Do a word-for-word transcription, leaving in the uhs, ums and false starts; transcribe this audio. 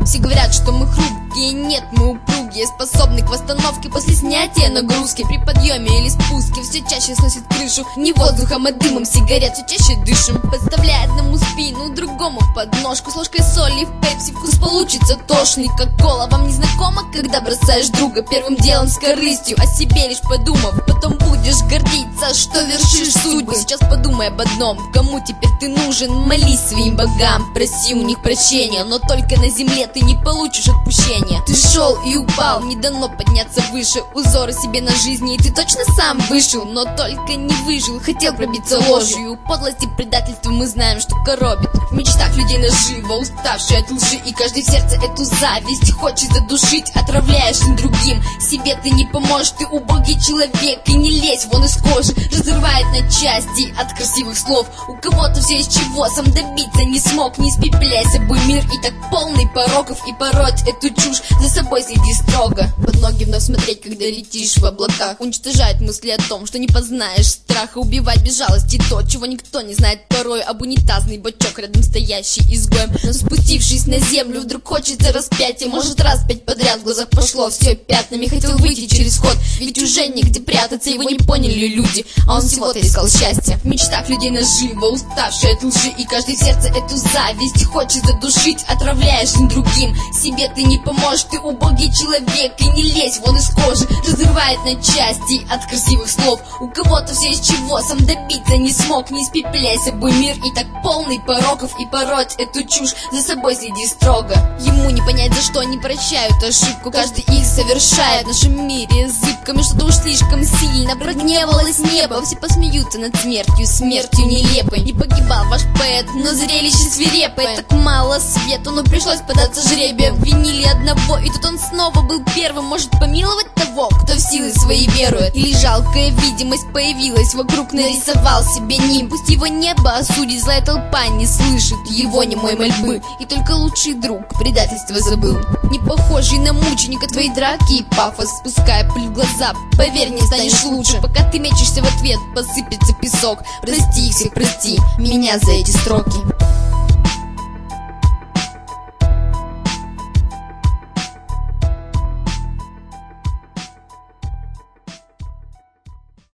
Все говорят, что мы хрупкие, нет, мы упругие, способны к восстановке после снятия нагрузки. При подъеме или спуске все чаще сносит крышу. Не воздухом, а дымом сигарет все чаще дышим. Подставляя одному спину, другому подножку. С ложкой соли в пепси вкус получится тошный, как кола. Вам не знакомо, когда бросаешь друга первым делом с корыстью, о себе лишь подумав. Потом будешь гордиться, что вершишь судьбу. Сейчас подумай об одном: кому теперь ты нужен? Молись своим богам, проси у них прощения, но только на земле ты не получишь отпущения. Ты шел и упал, не дано подняться выше. Узоры себе на жизни, и ты точно сам вышел, но только не выжил. Хотел пробиться ложью, подлость и предательство мы знаем, что коробит. В мечтах людей наживо, уставшие от лжи, и каждый в сердце эту зависть хочет задушить. Отравляешь им другим, себе ты не поможешь. Ты убогий человек, и не лезь вон из кожи. Разрывает на части от красивых слов. У кого-то все из чего сам добиться не смог. Не испепеляй собой мир, и так полный пороков. И пороть эту чушь, за собой следи строго. Под ноги вновь смотреть, когда летишь в облаках. Уничтожает мысли о том, что не познаешь страха. Убивать без жалости то, чего никто не знает порой. Об унитазный бачок, рядом стоящий изгоем. Но спустившись на землю, вдруг хочется распятия. Может, раз пять подряд в глазах пошло все пятнами. Хотел выйти через ход, ведь уже негде прятаться. Его не поняли люди, а он всего-то искал счастья. В мечтах людей наживо, уставшие от лжи, и каждый в сердце эту зависть хочет задушить. Отравляешь им другим, себе ты не поможешь. Ты убогий человек, и не лезь вон из кожи. Разрывает на части от красивых слов. У кого-то все из чего сам добиться не смог. Не испепеляй собой мир, и так полный пороков. И пороть эту чушь, за собой следи строго. Ему не понять, за что они прощают ошибку. Каждый их совершает в нашем мире зыбками. Что-то уж слишком сильно прогневалось небо. Все посмеются над смертью, смертью нелепой. И погибал ваш поэт, но зрелище свирепое. Так мало свету, но пришлось податься жребию. Обвинили одного, и тут он снова был первым. Может помиловать того, кто в силы свои верует. Или жалкая видимость появилась вокруг, нарисовал себе ним. Пусть его небо осудит, злая толпа не слышит его немой мольбы. И только лучший друг предательство забыл. Не похожий на мученика твои драки и пафос, спуская пыль в глаза, поверь, не станешь лучше. Пока ты мечешься в ответ, посыпется песок. Прости их всех, прости меня за эти строки.